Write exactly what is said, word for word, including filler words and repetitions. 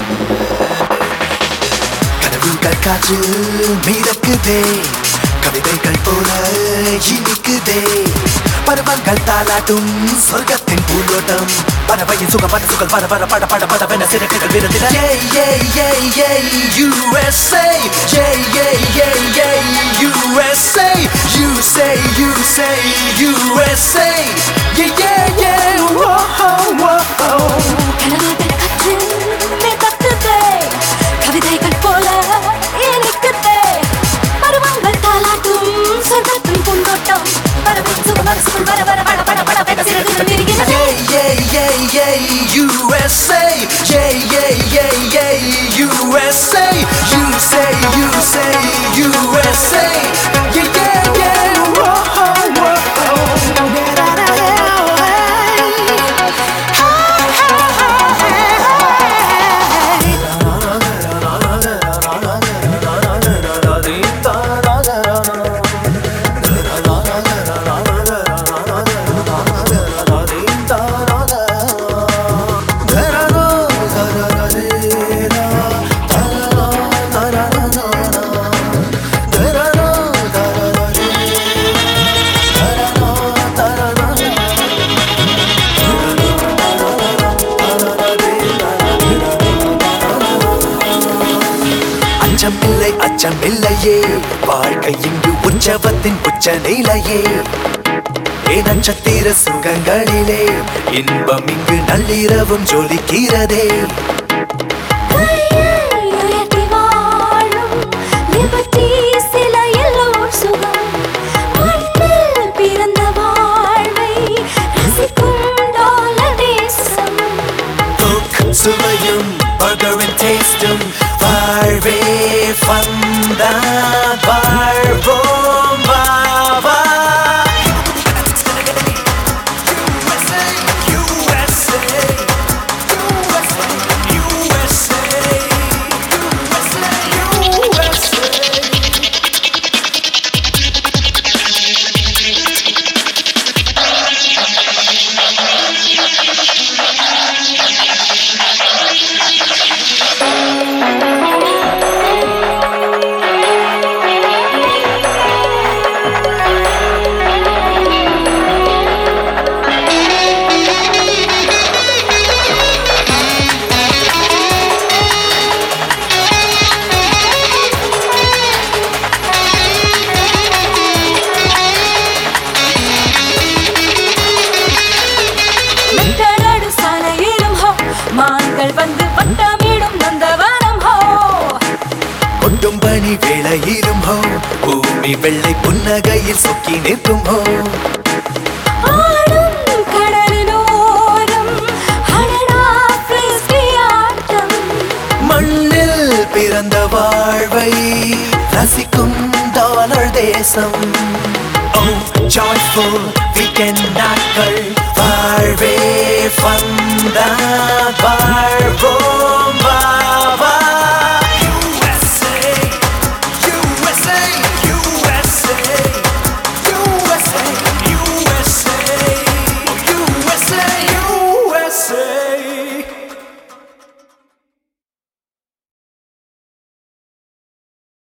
கனவுகள் காற்றில் மிதக்குதே, கவிதைகள் போல இனிக்குதே. பருவங்கள் தாளாட்டும் சொர்க்கத்தின் பூந்தோட்டம், பறவையின் சுகம் பட சுகல் பர பர பட பட படவென சிறகுகள் விருந்தின. U S A, U S A, you say, you say, U S A, yeah yeah yeah, whoa whoa whoa. கனவுகள் காற்றில் மிதக்குதே, கவிதைகள் போல இனிக்குதே. பருவங்கள் தாளாட்டும் சொர்க்கத்தின் பூந்தோட்டம், பறவையின் சுகம் பட சுகல் பர பர பட பட படவென சிறகுகள் விரிகின்றன. Yeah yeah yeah, U S A, yeah yeah yeah yeah, U S A, you say, you say, U S A, yeah yeah yeah, whoa whoa whoa. அச்சமில்லை அச்சமில்லையே, வாழ்க்கை இங்கு உற்சவத்தின் உச்ச நிலையே. ஏ நட்சத்திர சுகங்களிலே இன்பம் இங்கு நள்ளிரவும் ஜொலிக்கிறதே. சுவையும் பர்கரின் டேஸ்டும் வாழ்வே ஃபன்தான், வாழ்வோம் வா வா. வந்து வட்டமிடும் நந்தவனம் ஹோ, ஒட்டும் பனி வேளையிலும் ஹோ, பூமி வெள்ளை புன்னகையில் சொக்கி நிற்கும் ஹோ. ஆடும் கடலினோரம் அடடா ஃப்ரிஸ்பி ஆட்டம், மண்ணில் பிறந்த வாழ்வை ரசிக்கும் டாலர் தேசம். Oh, joyful weekend நாட்கள், வாழ்வே ஃபன்தான், வாழ்வோம் வா.